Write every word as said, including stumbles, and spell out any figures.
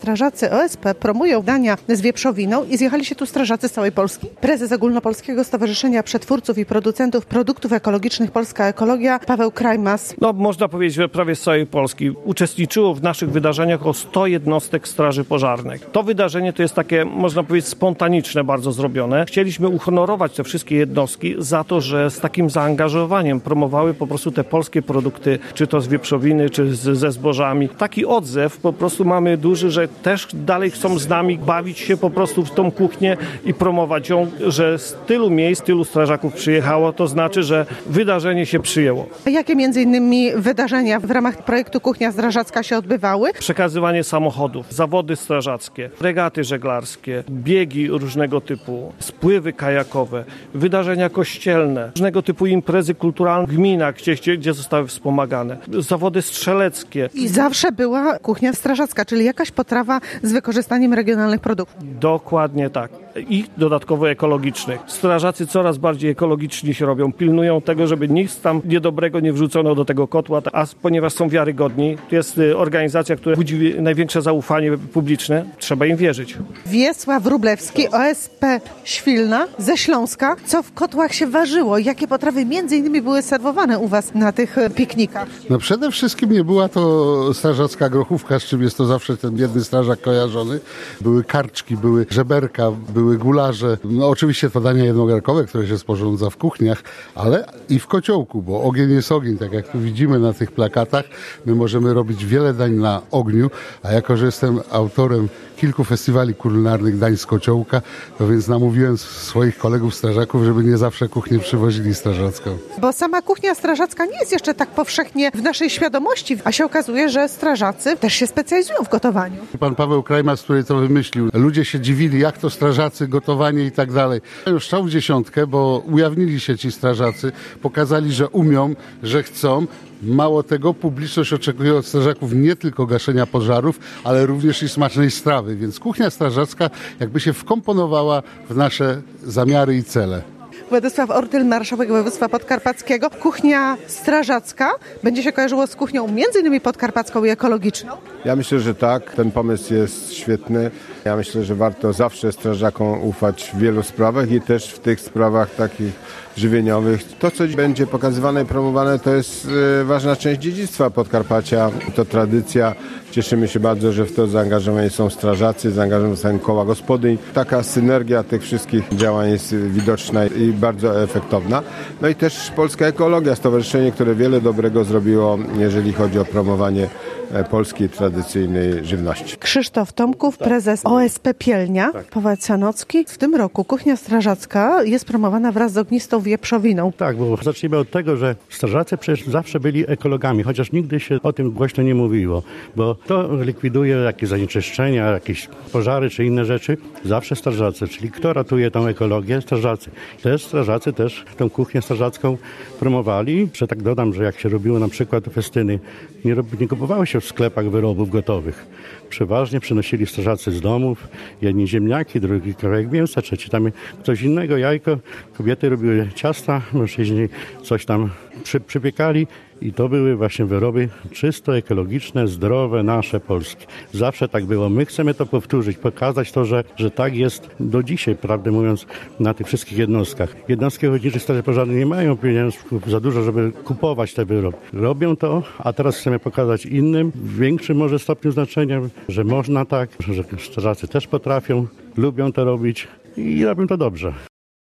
Strażacy O S P promują dania z wieprzowiną i zjechali się tu strażacy z całej Polski. Prezes Ogólnopolskiego Stowarzyszenia Przetwórców i Producentów Produktów Ekologicznych Polska Ekologia, Paweł Krajmas. No, można powiedzieć, że prawie z całej Polski uczestniczyło w naszych wydarzeniach o sto jednostek straży pożarnej. To wydarzenie to jest takie, można powiedzieć, spontaniczne bardzo zrobione. Chcieliśmy uhonorować te wszystkie jednostki za to, że z takim zaangażowaniem promowały po prostu te polskie produkty, czy to z wieprzowiny, czy z, ze zbożami. Taki odzew po prostu mamy duży, że też dalej chcą z nami bawić się po prostu w tą kuchnię i promować ją, że z tylu miejsc, tylu strażaków przyjechało, to znaczy, że wydarzenie się przyjęło. A jakie między innymi wydarzenia w ramach projektu Kuchnia Strażacka się odbywały? Przekazywanie samochodów, zawody strażackie, regaty żeglarskie, biegi różnego typu, spływy kajakowe, wydarzenia kościelne, różnego typu imprezy kulturalne w gminach, gdzie, gdzie zostały wspomagane, zawody strzeleckie. I zawsze była kuchnia strażacka, czyli jakaś potrawa z wykorzystaniem regionalnych produktów. Dokładnie tak. I dodatkowo ekologicznych. Strażacy coraz bardziej ekologiczni się robią, pilnują tego, żeby nic tam niedobrego nie wrzucono do tego kotła, a ponieważ są wiarygodni, to jest organizacja, która budzi największe zaufanie publiczne, trzeba im wierzyć. Wiesław Wróblewski, O S P Świlna ze Śląska. Co w kotłach się ważyło? Jakie potrawy między innymi były serwowane u was na tych piknikach? No przede wszystkim nie była to strażacka grochówka, z czym jest to zawsze ten biedny strażak kojarzony. Były karczki, były żeberka, były gularze. No oczywiście to dania jednogarkowe, które się sporządza w kuchniach, ale i w kociołku, bo ogień jest ogień, tak jak tu widzimy na tych plakatach. My możemy robić wiele dań na ogniu, a jako, że jestem autorem kilku festiwali kulinarnych dań z kociołka, to więc namówiłem swoich kolegów strażaków, żeby nie zawsze kuchnię przywozili strażacką. Bo sama kuchnia strażacka nie jest jeszcze tak powszechnie w naszej świadomości, a się okazuje, że strażacy też się specjalizują w gotowaniu. Pan Paweł Krajmas, który to wymyślił, ludzie się dziwili, jak to strażacy, gotowanie i tak dalej. Już strzał w dziesiątkę, bo ujawnili się ci strażacy, pokazali, że umią, że chcą. Mało tego, publiczność oczekuje od strażaków nie tylko gaszenia pożarów, ale również i smacznej strawy, więc kuchnia strażacka jakby się wkomponowała w nasze zamiary i cele. Władysław Ortyl, marszałek województwa podkarpackiego. Kuchnia strażacka będzie się kojarzyło z kuchnią między innymi podkarpacką i ekologiczną? Ja myślę, że tak. Ten pomysł jest świetny. Ja myślę, że warto zawsze strażakom ufać w wielu sprawach i też w tych sprawach takich żywieniowych. To, co będzie pokazywane i promowane, to jest y, ważna część dziedzictwa Podkarpacia. To tradycja. Cieszymy się bardzo, że w to zaangażowani są strażacy, zaangażowane są koła gospodyń. Taka synergia tych wszystkich działań jest widoczna i bardzo efektowna. No i też Polska Ekologia, stowarzyszenie, które wiele dobrego zrobiło, jeżeli chodzi o promowanie polskiej tradycyjnej żywności. Krzysztof Tomków, prezes O S P Pielnia, tak. Paweł Sanocki. W tym roku kuchnia strażacka jest promowana wraz z ognistą wieprzowiną. Tak, bo zacznijmy od tego, że strażacy przecież zawsze byli ekologami, chociaż nigdy się o tym głośno nie mówiło, bo to likwiduje jakieś zanieczyszczenia, jakieś pożary czy inne rzeczy. Zawsze strażacy, czyli kto ratuje tą ekologię? Strażacy. Też strażacy też tą kuchnię strażacką promowali. Że tak dodam, że jak się robiło na przykład festyny, nie, rob, nie kupowało się w sklepach wyrobów gotowych. Przeważnie przynosili strażacy z domów, jedni ziemniaki, drugi kawałek mięsa, trzeci tam coś innego, jajko. Kobiety robiły ciasta, mężczyźni coś tam przy, przypiekali i to były właśnie wyroby czysto ekologiczne, zdrowe, nasze, polskie. Zawsze tak było. My chcemy to powtórzyć, pokazać to, że, że tak jest do dzisiaj, prawdę mówiąc, na tych wszystkich jednostkach. Jednostki ochotniczych straży pożarnych nie mają pieniążków za dużo, żeby kupować te wyroby. Robią to, a teraz chcemy pokazać innym, w większym może stopniu znaczenia, że można tak, że strażacy też potrafią, lubią to robić i robią to dobrze.